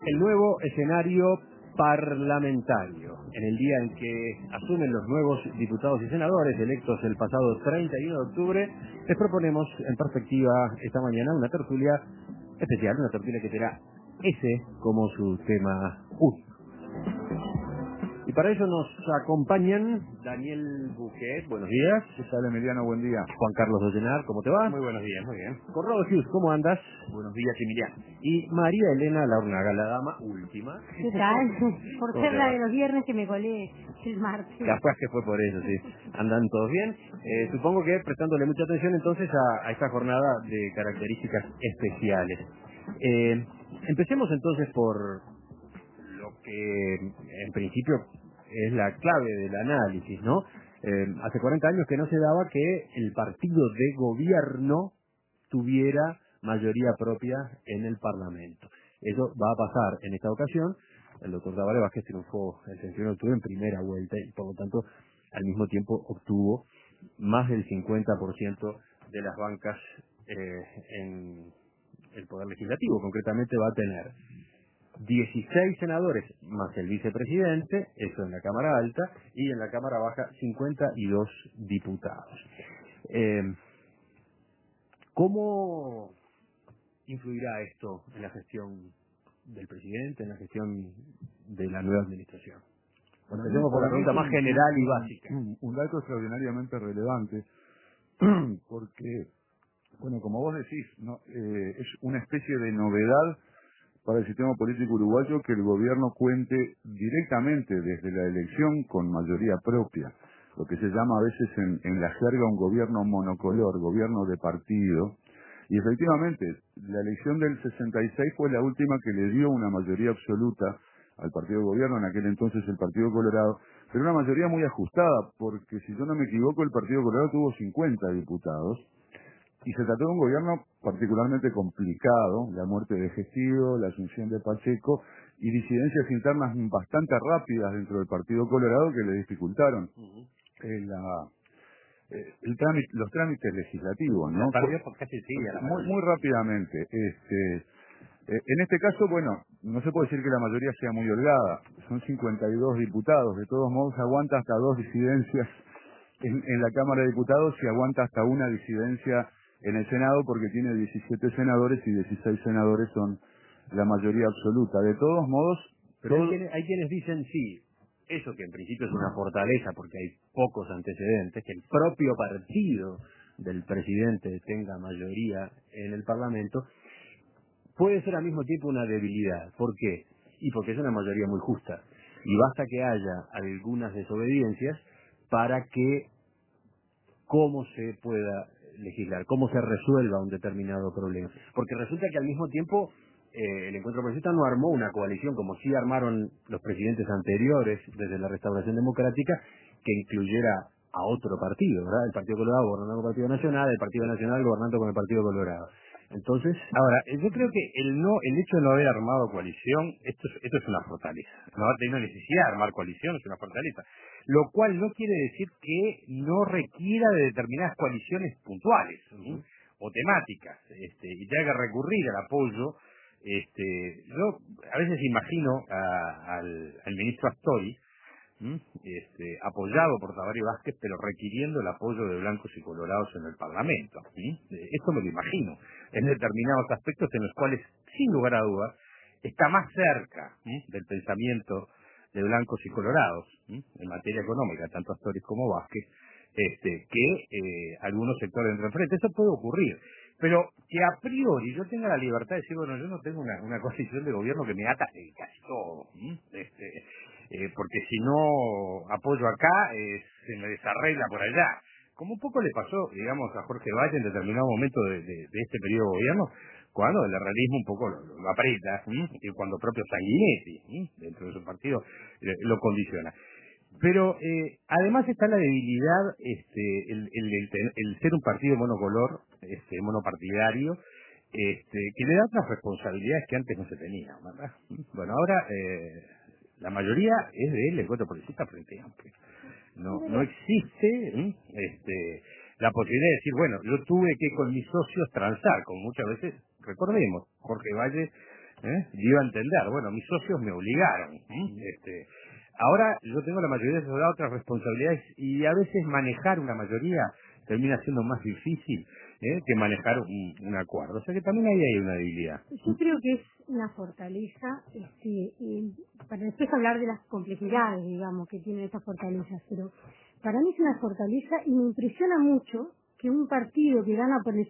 El nuevo escenario parlamentario. En el día en que asumen los nuevos diputados y senadores electos el pasado 31 de octubre, les proponemos en perspectiva esta mañana una tertulia especial, una tertulia que tendrá ese como su tema único. Y para eso nos acompañan Daniel Buquet, buenos días. ¿Qué tal, Emiliano? Buen día. Juan Carlos Ollenar, ¿cómo te va? Muy buenos días, muy bien. Corrado Hughes, ¿cómo andas? Buenos días, Emiliano. Y María Elena Laurnaga, la dama última. ¿Qué tal? Por ¿Cómo ser te la va? de los viernes que me colé el martes. Capaz que fue por eso, sí. ¿Andan todos bien? Supongo que prestándole mucha atención entonces a esta jornada de características especiales. Empecemos entonces por lo que en principio es la clave del análisis, ¿no? Hace 40 años que no se daba que el partido de gobierno tuviera mayoría propia en el Parlamento. Eso va a pasar en esta ocasión. El doctor Tabaré Vázquez triunfó el 31 de octubre en primera vuelta y por lo tanto al mismo tiempo obtuvo más del 50% de las bancas en el Poder Legislativo. Concretamente va a tener 16 senadores más el vicepresidente, eso en la Cámara Alta, y en la Cámara Baja 52 diputados. ¿Cómo influirá esto en la gestión del presidente, en la gestión de la nueva administración? Bueno, empecemos por la pregunta más general y básica. Un dato extraordinariamente relevante, porque, bueno, como vos decís, ¿no? Es una especie de novedad para el sistema político uruguayo que el gobierno cuente directamente desde la elección con mayoría propia, lo que se llama a veces en la jerga un gobierno monocolor, gobierno de partido. Y efectivamente, la elección del 66 fue la última que le dio una mayoría absoluta al partido de gobierno, en aquel entonces el Partido Colorado, pero una mayoría muy ajustada, porque si yo no me equivoco, el Partido Colorado tuvo 50 diputados, y se trató de un gobierno particularmente complicado, la muerte de Gestido, la asunción de Pacheco, y disidencias internas bastante rápidas dentro del Partido Colorado que le dificultaron los trámites legislativos, ¿no? Perdió por casi sí, a la mayoría. Muy rápidamente. En este caso, bueno, no se puede decir que la mayoría sea muy holgada. Son 52 diputados. De todos modos, aguanta hasta 2 disidencias en la Cámara de Diputados y aguanta hasta una disidencia en el Senado porque tiene 17 senadores y 16 senadores son la mayoría absoluta. De todos modos... Pero hay quienes dicen sí, eso que en principio es una fortaleza porque hay pocos antecedentes, que el propio partido del presidente tenga mayoría en el Parlamento, puede ser al mismo tiempo una debilidad. ¿Por qué? Y porque es una mayoría muy justa. Y basta que haya algunas desobediencias para que cómo se pueda legislar, cómo se resuelva un determinado problema. Porque resulta que al mismo tiempo el Encuentro Progresista no armó una coalición como sí armaron los presidentes anteriores desde la Restauración Democrática, que incluyera a otro partido, ¿verdad? El Partido Colorado gobernando con el Partido Nacional, el Partido Nacional gobernando con el Partido Colorado. Entonces, Ahora, yo creo que el hecho de no haber armado coalición, esto es una fortaleza. No haber tenido necesidad de armar coalición es una fortaleza. Lo cual no quiere decir que no requiera de determinadas coaliciones puntuales, ¿sí? O temáticas, y tenga que recurrir al apoyo. Yo a veces imagino al ministro Astori, apoyado por Tabaré Vázquez, pero requiriendo el apoyo de blancos y colorados en el Parlamento. Esto me lo imagino, en determinados aspectos en los cuales, sin lugar a dudas, está más cerca del pensamiento de blancos y colorados en materia económica, tanto Astori como Vázquez, que algunos sectores dentro del frente. Eso puede ocurrir, pero que a priori yo tenga la libertad de decir, bueno, yo no tengo una coalición de gobierno que me ata casi todo, porque si no apoyo acá, se me desarregla por allá. Como un poco le pasó, digamos, a Jorge Valle en determinado momento de este periodo de gobierno, cuando el realismo un poco lo aprieta, y cuando propio Sanguinetti, dentro de su partido, lo condiciona. Pero además está la debilidad, el ser un partido monocolor, monopartidario, que le da otras responsabilidades que antes no se tenían, ¿verdad? Bueno, ahora la mayoría es del Encuentro Progresista Frente Amplio. No existe la posibilidad de decir, bueno, yo tuve que con mis socios transar, como muchas veces, recordemos, Jorge Valle Dio a entender, bueno, mis socios me obligaron. Ahora yo tengo la mayoría de otras responsabilidades y a veces manejar una mayoría termina siendo más difícil que manejar un acuerdo. O sea que también ahí hay una debilidad. Yo creo que es una fortaleza, para después hablar de las complejidades, digamos, que tienen estas fortalezas, pero para mí es una fortaleza y me impresiona mucho que un partido que gana por el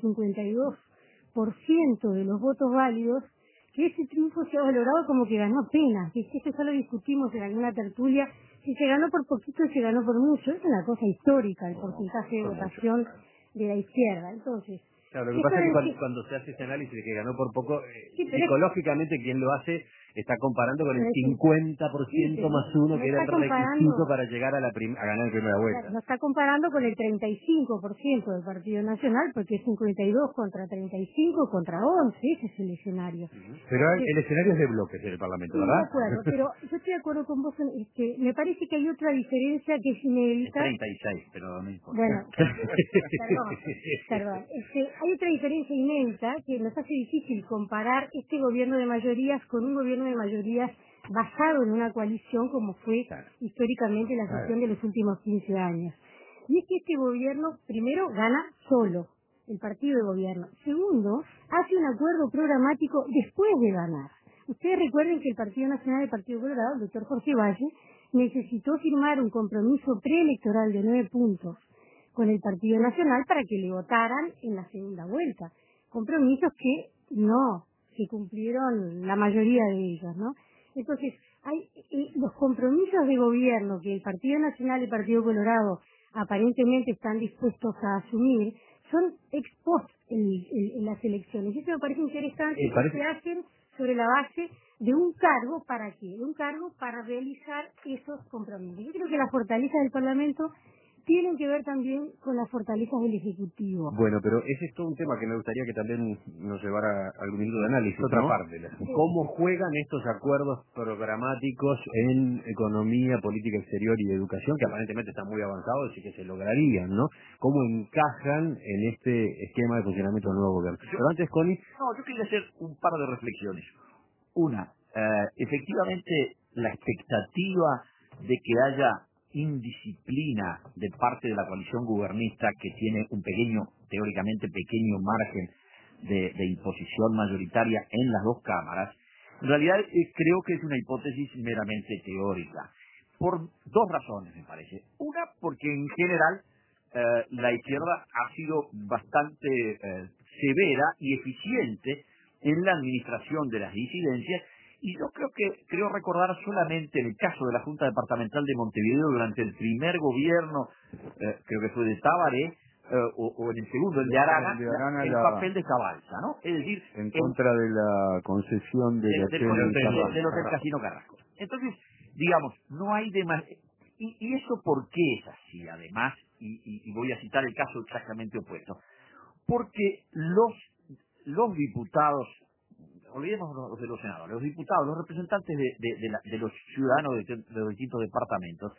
52% de los votos válidos, que ese triunfo sea valorado como que ganó apenas, que esto ya lo discutimos en alguna tertulia, si se ganó por poquito, se ganó por mucho, es una cosa histórica el porcentaje de votación de la izquierda. Entonces, claro, lo que pasa es que cuando se hace ese análisis de que ganó por poco, psicológicamente quien lo hace está comparando con el 50% más uno que era el requisito para llegar a ganar en primera vuelta. No está comparando con el 35% del Partido Nacional, porque es 52 contra 35 contra 11, ese es el escenario. Pero el escenario es de bloques en el Parlamento, ¿verdad? De acuerdo, pero yo estoy de acuerdo con vos, me parece que hay otra diferencia que es inédita. Es 36, pero no importa. Bueno, perdón. Hay otra diferencia inédita que nos hace difícil comparar este gobierno de mayorías con un gobierno de mayorías basado en una coalición como fue históricamente la gestión de los últimos 15 años. Y es que este gobierno, primero, gana solo, el partido de gobierno. Segundo, hace un acuerdo programático después de ganar. Ustedes recuerden que el Partido Nacional del Partido Colorado, el doctor Jorge Valle, necesitó firmar un compromiso preelectoral de 9 puntos con el Partido Nacional para que le votaran en la segunda vuelta. Compromisos que no se cumplieron la mayoría de ellos, ¿no? Entonces, hay los compromisos de gobierno que el Partido Nacional y el Partido Colorado aparentemente están dispuestos a asumir, son ex post en las elecciones. Y eso me parece interesante, que se hacen sobre la base de un cargo, ¿para qué? De un cargo para realizar esos compromisos. Yo creo que las fortalezas del Parlamento tienen que ver también con las fortalezas del Ejecutivo. Bueno, pero ese es todo un tema que me gustaría que también nos llevara algún minuto de análisis. Otra ¿no? parte. ¿Cómo juegan estos acuerdos programáticos en economía, política exterior y educación, que aparentemente están muy avanzados y que se lograrían, ¿no? ¿Cómo encajan en este esquema de funcionamiento del nuevo gobierno? Pero antes, Connie. No, yo quería hacer un par de reflexiones. Una, efectivamente, la expectativa de que haya indisciplina de parte de la coalición gubernista que tiene un teóricamente pequeño margen de imposición mayoritaria en las dos cámaras, en realidad creo que es una hipótesis meramente teórica, por dos razones me parece. Una, porque en general la izquierda ha sido bastante severa y eficiente en la administración de las disidencias. Y yo creo recordar solamente en el caso de la Junta Departamental de Montevideo durante el primer gobierno, creo que fue de Tabaré, o en el segundo, el de Arana, el papel de Cabalza, ¿no? Es decir, en contra de la concesión del Hotel Casino Carrasco. Entonces, digamos, no hay demás. ¿Y eso por qué es así, además? Y voy a citar el caso exactamente opuesto. Porque los diputados, olvidémonos de los senadores, los diputados, los representantes de los ciudadanos de los distintos departamentos,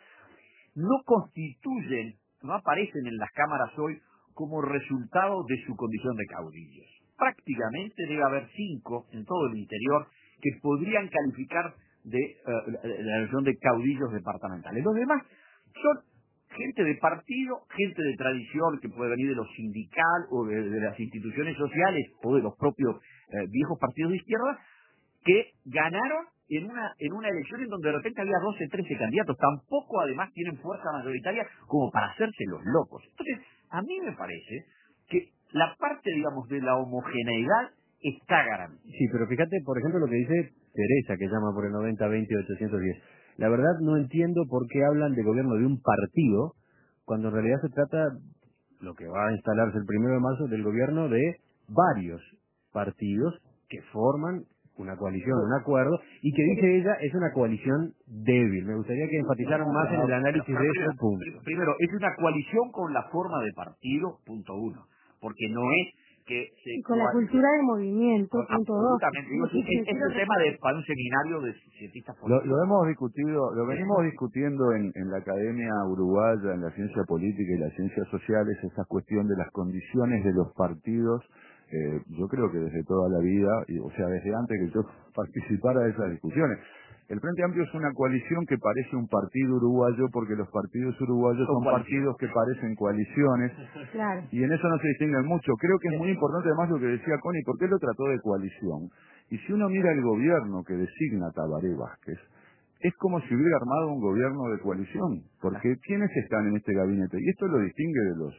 no aparecen en las cámaras hoy como resultado de su condición de caudillos. Prácticamente debe haber 5 en todo el interior que podrían calificar de la elección de caudillos departamentales. Los demás son gente de partido, gente de tradición que puede venir de los sindical o de las instituciones sociales o de los propios viejos partidos de izquierda que ganaron en una elección en donde de repente había 12, 13 candidatos. Tampoco además tienen fuerza mayoritaria como para hacerse los locos. Entonces, a mí me parece que la parte, digamos, de la homogeneidad está garantizada. Sí, pero fíjate, por ejemplo, lo que dice Teresa, que llama por el 90-20-810. La verdad no entiendo por qué hablan de gobierno de un partido, cuando en realidad se trata, lo que va a instalarse el 1 de marzo, del gobierno de varios partidos que forman una coalición, un acuerdo, y que dice ella es una coalición débil. Me gustaría que enfatizaran más en el análisis de ese punto. Primero, es una coalición con la forma de partido, punto uno, porque no es que se... Y con la cultura de movimiento, punto dos. Absolutamente. Es un tema para un seminario de cientistas políticos. Lo hemos discutido, lo venimos discutiendo en la Academia Uruguaya, en la ciencia política y las ciencias sociales, esa cuestión de las condiciones de los partidos yo creo que desde toda la vida, o sea, desde antes que yo participara de esas discusiones. El Frente Amplio es una coalición que parece un partido uruguayo porque los partidos uruguayos son partidos que parecen coaliciones, claro, y en eso no se distinguen mucho. Creo que es muy importante además lo que decía Connie, porque él lo trató de coalición. Y si uno mira el gobierno que designa Tabaré Vázquez, es como si hubiera armado un gobierno de coalición, porque ¿quiénes están en este gabinete? Y esto lo distingue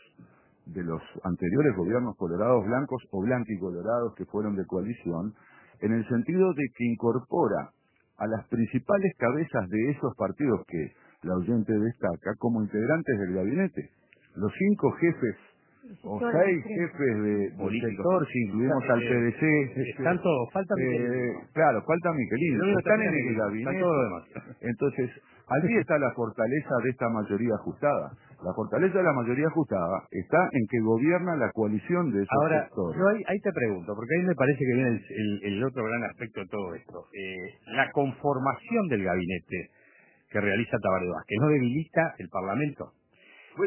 de los anteriores gobiernos colorados blancos o blanquicolorados que fueron de coalición, en el sentido de que incorpora a las principales cabezas de esos partidos que la oyente destaca como integrantes del gabinete. Los 5 jefes o 6 jefes del sector, si incluimos al PDC. Falta Michelini. Claro, falta Michelini. Están en el gabinete. Todo lo demás. Entonces, allí está la fortaleza de esta mayoría ajustada. La fortaleza de la mayoría ajustada está en que gobierna la coalición de esos sectores. Yo ahí te pregunto, porque ahí me parece que viene el otro gran aspecto de todo esto. La conformación del gabinete que realiza Tabaré Vázquez no debilita el Parlamento. Bueno,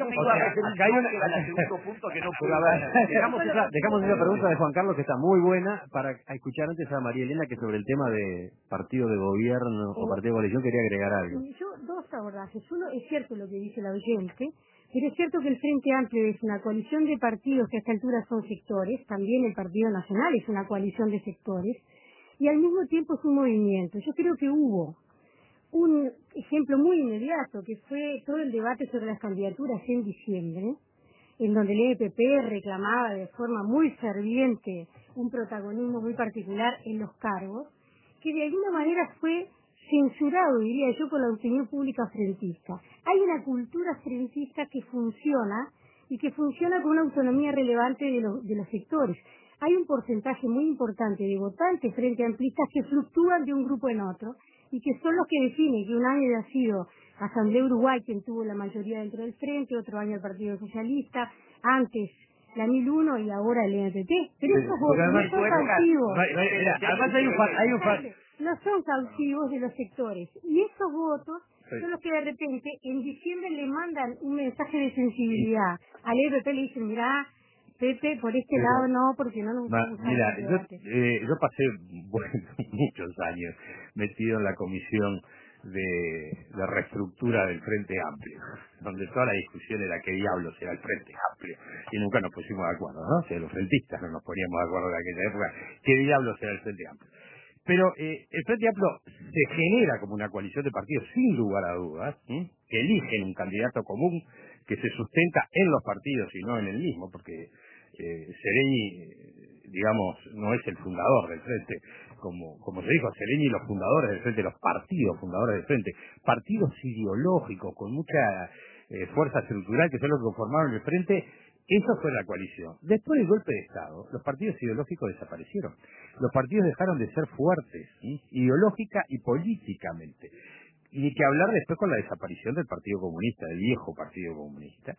acá hay un segundo punto que no puedo hablar. Dejamos esa pregunta de Juan Carlos, que está muy buena, para escuchar antes a María Elena, que sobre el tema de partido de gobierno o partido de coalición quería agregar algo. Yo, dos abordajes. Uno, es cierto lo que dice la oyente, pero es cierto que el Frente Amplio es una coalición de partidos que a esta altura son sectores, también el Partido Nacional es una coalición de sectores, y al mismo tiempo es un movimiento. Yo creo que hubo un ejemplo muy inmediato, que fue todo el debate sobre las candidaturas en diciembre, en donde el EPP reclamaba de forma muy ferviente un protagonismo muy particular en los cargos, que de alguna manera fue censurado, diría yo, por la opinión pública frentista. Hay una cultura frentista que funciona, y que funciona con una autonomía relevante de los sectores. Hay un porcentaje muy importante de votantes frente amplistas que fluctúan de un grupo en otro, y que son los que definen que un año ha sido Asamblea Uruguay quien tuvo la mayoría dentro del Frente, otro año el Partido Socialista, antes la 1001 y ahora el NTT. Pero esos votos no son cautivos. Además hay un factor. No son cautivos de los sectores. Y esos votos son los que de repente en diciembre le mandan un mensaje de sensibilidad. Al EPP le dicen, mirá, Pepe, por este lado no, porque no nos gusta. Mira, yo pasé muchos años metido en la comisión de reestructura del Frente Amplio, donde toda la discusión era qué diablos era el Frente Amplio, y nunca nos pusimos de acuerdo, ¿no? O sea, los frentistas no nos poníamos de acuerdo en aquella época, qué diablos era el Frente Amplio. Pero el Frente Amplio se genera como una coalición de partidos, sin lugar a dudas, que eligen un candidato común que se sustenta en los partidos y no en el mismo, porque Sereni, digamos, no es el fundador del Frente, como se dijo, Sereni y los fundadores del Frente, los partidos fundadores del Frente, partidos ideológicos con mucha fuerza estructural que son los que conformaron el Frente. Eso fue la coalición. Después del golpe de Estado, los partidos ideológicos desaparecieron. Los partidos dejaron de ser fuertes, ideológica y políticamente. Ni que hablar después con la desaparición del Partido Comunista, del viejo Partido Comunista,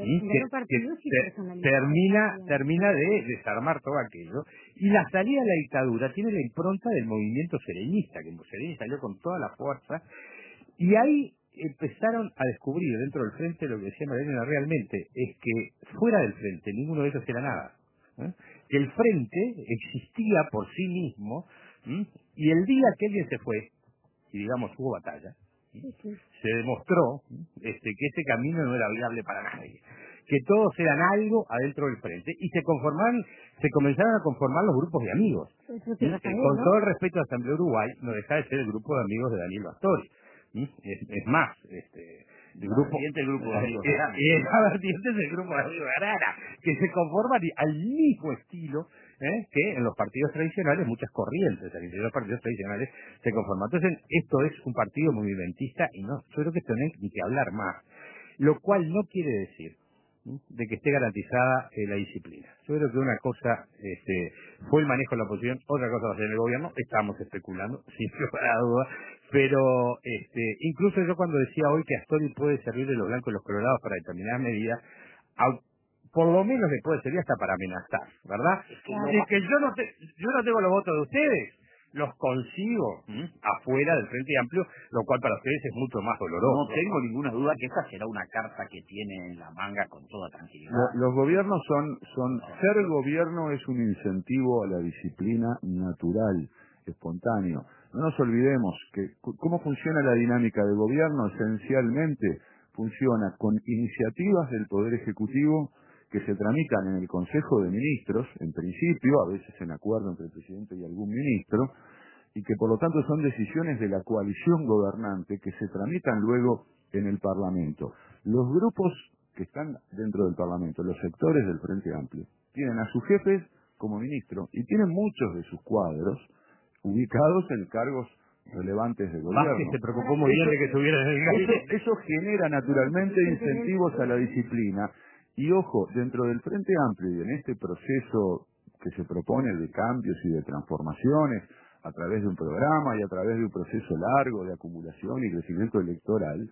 que termina de desarmar todo aquello. Y la salida de la dictadura tiene la impronta del movimiento serenista, que Sereni salió con toda la fuerza, y ahí empezaron a descubrir dentro del Frente lo que decía María realmente, es que fuera del Frente ninguno de ellos era nada. Que el Frente existía por sí mismo, y el día que alguien se fue, y digamos hubo batalla, se demostró que ese camino no era viable para nadie, que todos eran algo adentro del Frente, y se comenzaron a conformar los grupos de amigos. Con todo el respeto a Asamblea Uruguay, no deja de ser el grupo de amigos de Daniel Bastori. Es más, el grupo de amigos de Arana. La vertiente es el grupo de amigos de Arana, que se conforman al mismo estilo que en los partidos tradicionales, muchas corrientes al interior de los partidos tradicionales se conforman. Entonces, esto es un partido movimentista y no, yo creo que esto no hay ni que hablar más, lo cual no quiere decir de que esté garantizada la disciplina. Yo creo que una cosa fue el manejo de la oposición, otra cosa va a ser el gobierno, estamos especulando, sin lugar a duda, pero incluso yo cuando decía hoy que Astori puede servir de los blancos y los colorados para determinadas medidas, por lo menos le puede servir hasta para amenazar, ¿verdad? Es que yo no tengo los votos de ustedes, los consigo afuera del Frente Amplio, lo cual para ustedes es mucho más doloroso. No tengo ninguna duda que esta será una carta que tiene en la manga con toda tranquilidad. Los gobiernos ser gobierno es un incentivo a la disciplina natural, espontáneo. No nos olvidemos que cómo funciona la dinámica de gobierno. Esencialmente funciona con iniciativas del Poder Ejecutivo que se tramitan en el Consejo de Ministros, en principio, a veces en acuerdo entre el presidente y algún ministro, y que por lo tanto son decisiones de la coalición gobernante que se tramitan luego en el Parlamento. Los grupos que están dentro del Parlamento, los sectores del Frente Amplio, tienen a sus jefes como ministro y tienen muchos de sus cuadros ubicados en cargos relevantes de gobierno. Vázquez se preocupó muy bien de que estuvieran en el gabinete. Eso genera naturalmente incentivos a la disciplina. Y ojo, dentro del Frente Amplio y en este proceso que se propone de cambios y de transformaciones a través de un programa y a través de un proceso largo de acumulación y crecimiento electoral,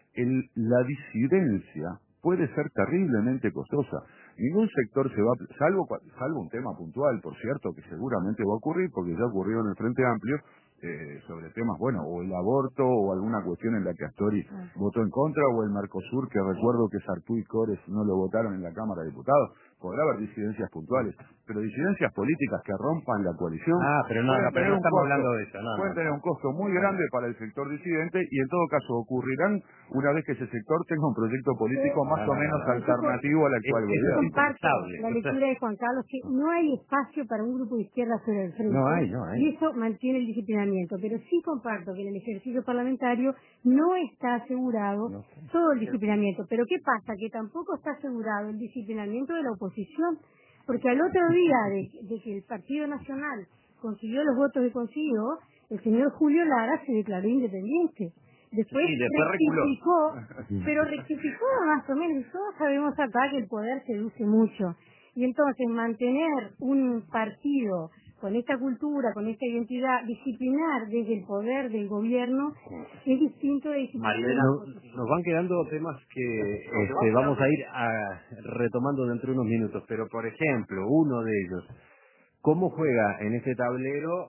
la disidencia puede ser terriblemente costosa. Ningún sector se va, salvo un tema puntual, por cierto, que seguramente va a ocurrir, porque ya ocurrió en el Frente Amplio, sobre temas, bueno, o el aborto o alguna cuestión en la que Astori votó en contra, o el Mercosur, que recuerdo que Sartú y Cores no lo votaron en la Cámara de Diputados. Podrá haber disidencias puntuales, pero disidencias políticas que rompan la coalición pero no estamos hablando de eso. Pueden tener un costo muy grande para el sector disidente y en todo caso ocurrirán una vez que ese sector tenga un proyecto político más o menos alternativo al actual gobierno. Comparto la lectura de Juan Carlos, que no hay espacio para un grupo de izquierda sobre el frente. No hay. Y eso mantiene el disciplinamiento. Pero sí comparto que en el ejercicio parlamentario no está asegurado todo el disciplinamiento. Pero ¿qué pasa? Que tampoco está asegurado el disciplinamiento de la oposición. Porque al otro día de que el Partido Nacional consiguió los votos que consiguió, el señor Julio Lara se declaró independiente. Después rectificó, pero rectificó más o menos. Todos sabemos acá que el poder seduce mucho. Y entonces mantener un partido con esta cultura, con esta identidad, disciplinar desde el poder del gobierno es distinto de disciplinar. Nos van quedando temas que vamos a ir retomando dentro de unos minutos, pero por ejemplo, uno de ellos, ¿cómo juega en este tablero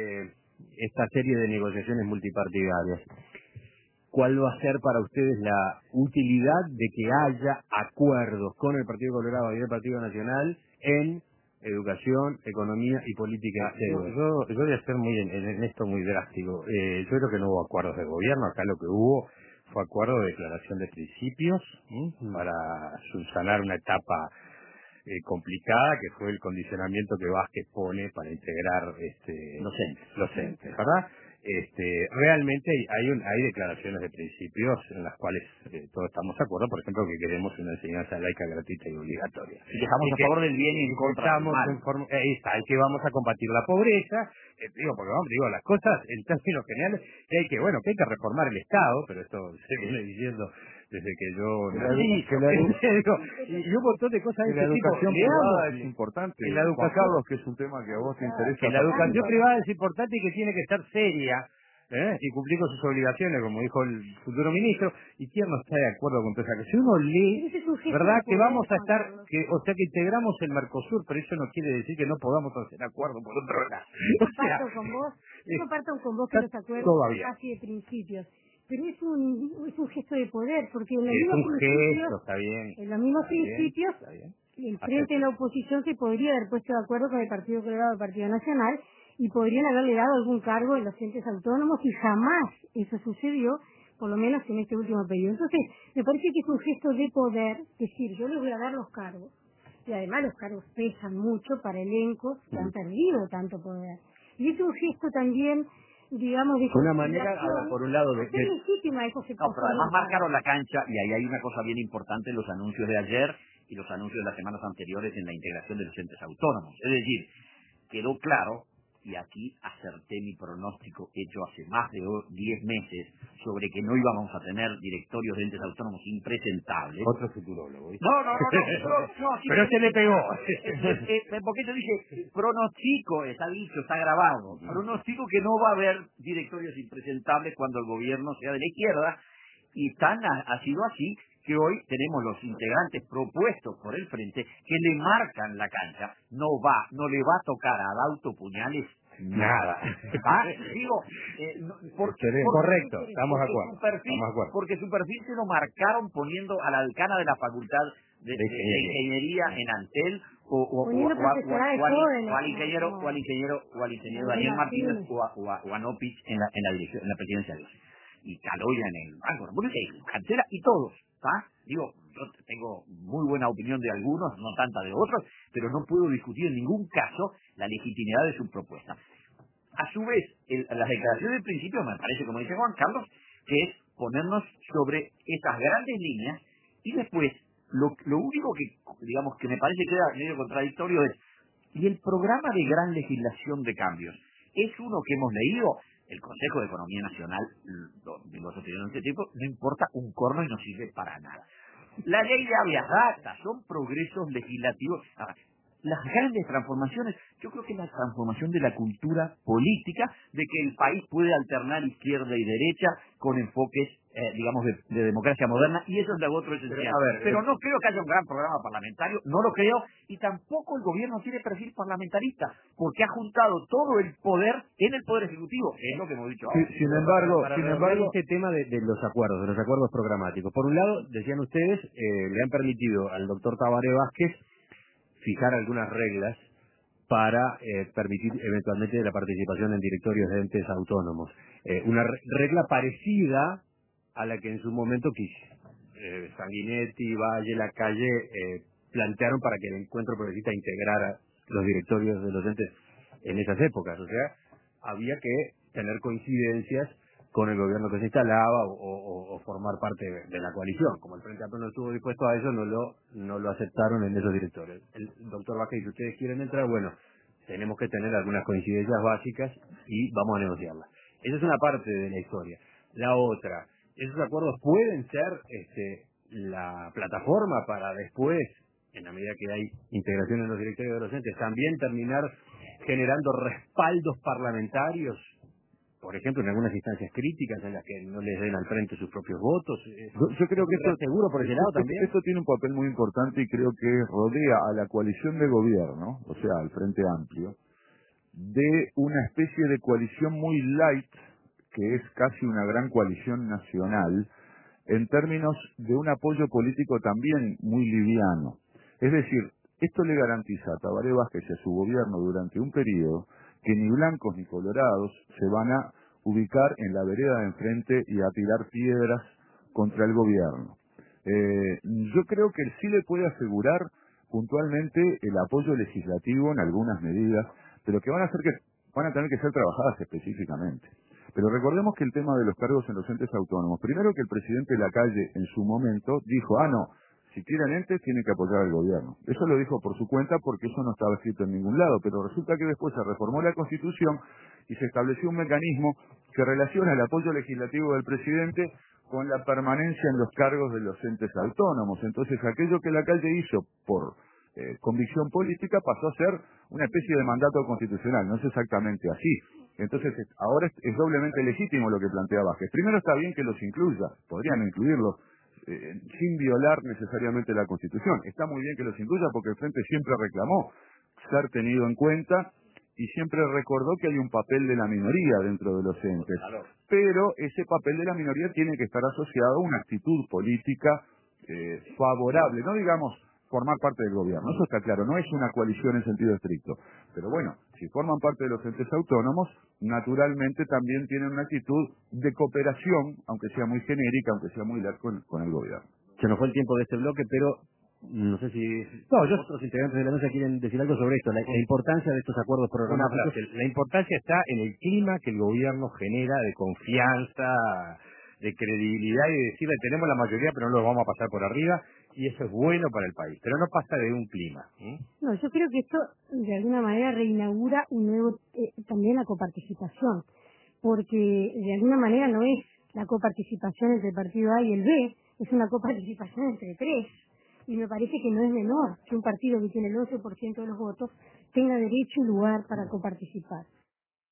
esta serie de negociaciones multipartidarias? ¿Cuál va a ser para ustedes la utilidad de que haya acuerdos con el Partido Colorado y el Partido Nacional en educación, economía y política? Yo voy a ser en esto muy drástico. Yo creo que no hubo acuerdos de gobierno. Acá lo que hubo fue acuerdo de declaración de principios para subsanar una etapa complicada, que fue el condicionamiento que Vázquez pone para integrar los entes, ¿verdad? Realmente hay declaraciones de principios en las cuales todos estamos de acuerdo, por ejemplo, que queremos una enseñanza laica gratuita y obligatoria. Y estamos a favor del bien y en contra del mal. Que vamos a combatir la pobreza, las cosas en términos generales, que hay que reformar el Estado, pero esto se viene diciendo desde que yo nací, y un montón de cosas de la este tipo. educación privada es importante. La educación, Carlos, que es un tema que a vos te interesa. Que la educación privada es importante y que tiene que estar seria y cumplir con sus obligaciones, como dijo el futuro ministro. ¿Y quién no está de acuerdo con toda esa cosa? Si uno lee, ¿verdad? Que vamos a estar, que integramos el Mercosur, pero eso no quiere decir que no podamos hacer acuerdo por otro lado. Comparto con vos que los acuerdos son casi de principios. Pero es un gesto de poder, porque en los mismos principios, el frente de la oposición se podría haber puesto de acuerdo con el Partido Colorado y el Partido Nacional y podrían haberle dado algún cargo en los entes autónomos y jamás eso sucedió, por lo menos en este último periodo. Entonces, me parece que es un gesto de poder, decir, yo les voy a dar los cargos. Y además los cargos pesan mucho para elencos que han perdido tanto poder. Y es un gesto también, digamos, de una manera, por un lado, de legítima, eso se pero además marcaron la cancha, y ahí hay una cosa bien importante en los anuncios de ayer y los anuncios de las semanas anteriores en la integración de los entes autónomos. Es decir, quedó claro, y aquí acerté mi pronóstico hecho hace más de 10 meses sobre que no íbamos a tener directorios de entes autónomos impresentables. Otro futurólogo, ¿viste? No, pero se le pegó. Porque te dije, pronostico, está dicho, está grabado, pronostico que no va a haber directorios impresentables cuando el gobierno sea de la izquierda, y ha sido así que hoy tenemos los integrantes propuestos por el frente que le marcan la cancha. No le va a tocar a Adauto Puñales Nada. Digo, correcto, estamos de acuerdo. Porque su perfil se lo marcaron poniendo a la decana de la Facultad de Ingeniería en Antel o al ingeniero Daniel Martínez o a Nopich en la dirección, en la presidencia de ellos. Y Caloya en el Banco República y Cantera y todos, Digo, yo tengo muy buena opinión de algunos, no tanta de otros, pero no puedo discutir en ningún caso la legitimidad de su propuesta. A su vez, las declaraciones del principio me parece, como dice Juan Carlos, que es ponernos sobre esas grandes líneas y después lo único que, digamos, que me parece que queda medio contradictorio es, ¿y el programa de gran legislación de cambios? ¿Es uno que hemos leído? El Consejo de Economía Nacional, los opiniones de este tipo, no importa un corno y no sirve para nada. La ley de habeas data son progresos legislativos. Las grandes transformaciones, yo creo que es la transformación de la cultura política, de que el país puede alternar izquierda y derecha con enfoques, digamos, de democracia moderna, y eso es lo otro esencial. Pero no creo que haya un gran programa parlamentario, no lo creo, y tampoco el gobierno tiene perfil parlamentarista, porque ha juntado todo el poder en el Poder Ejecutivo, es lo que hemos dicho ahora. Sin embargo, este tema de los acuerdos programáticos. Por un lado, decían ustedes, le han permitido al doctor Tabaré Vázquez fijar algunas reglas para permitir eventualmente la participación en directorios de entes autónomos. Una regla parecida a la que en su momento Sanguinetti, Valle, Lacalle plantearon para que el Encuentro Progresista integrara los directorios de los entes en esas épocas. O sea, había que tener coincidencias con el gobierno que se instalaba o formar parte de la coalición. Como el Frente Amplio no estuvo dispuesto a eso, no lo aceptaron en esos directorios. El doctor Vázquez, si ustedes quieren entrar, bueno, tenemos que tener algunas coincidencias básicas y vamos a negociarlas. Esa es una parte de la historia. La otra, esos acuerdos pueden ser la plataforma para después, en la medida que hay integración en los directorios de los entes, también terminar generando respaldos parlamentarios, por ejemplo, en algunas instancias críticas en las que no les den al frente sus propios votos. Yo creo que esto seguro por ese lado también. Esto tiene un papel muy importante y creo que rodea a la coalición de gobierno, o sea, al Frente Amplio, de una especie de coalición muy light, que es casi una gran coalición nacional, en términos de un apoyo político también muy liviano. Es decir, esto le garantiza a Tabaré Vázquez y a su gobierno durante un periodo que ni blancos ni colorados se van a ubicar en la vereda de enfrente y a tirar piedras contra el gobierno. Yo creo que sí le puede asegurar puntualmente el apoyo legislativo en algunas medidas, pero que van a tener que ser trabajadas específicamente. Pero recordemos que el tema de los cargos en los entes autónomos, primero que el presidente Lacalle en su momento dijo, no, si quieren entes tienen que apoyar al gobierno. Eso lo dijo por su cuenta porque eso no estaba escrito en ningún lado, pero resulta que después se reformó la Constitución y se estableció un mecanismo que relaciona el apoyo legislativo del presidente con la permanencia en los cargos de los entes autónomos. Entonces aquello que Lacalle hizo por convicción política pasó a ser una especie de mandato constitucional, no es exactamente así. Entonces ahora es doblemente legítimo lo que plantea Vázquez. Primero está bien que los incluya, podrían incluirlos, sin violar necesariamente la Constitución. Está muy bien que los incluya porque el Frente siempre reclamó ser tenido en cuenta y siempre recordó que hay un papel de la minoría dentro de los entes. Pero ese papel de la minoría tiene que estar asociado a una actitud política favorable, no digamos formar parte del gobierno, eso está claro, no es una coalición en sentido estricto. Pero bueno, si forman parte de los entes autónomos, naturalmente también tienen una actitud de cooperación, aunque sea muy genérica, aunque sea muy larga con el gobierno. Se nos fue el tiempo de este bloque, pero no sé si otros integrantes de la mesa quieren decir algo sobre esto, la importancia de estos acuerdos programáticos. La importancia está en el clima que el gobierno genera de confianza, de credibilidad y de decirle tenemos la mayoría pero no los vamos a pasar por arriba, y eso es bueno para el país, pero no pasa de un clima. No, yo creo que esto de alguna manera reinaugura un nuevo también la coparticipación, porque de alguna manera no es la coparticipación entre el partido A y el B, es una coparticipación entre tres, y me parece que no es menor que un partido que tiene el 11% de los votos tenga derecho y lugar para coparticipar.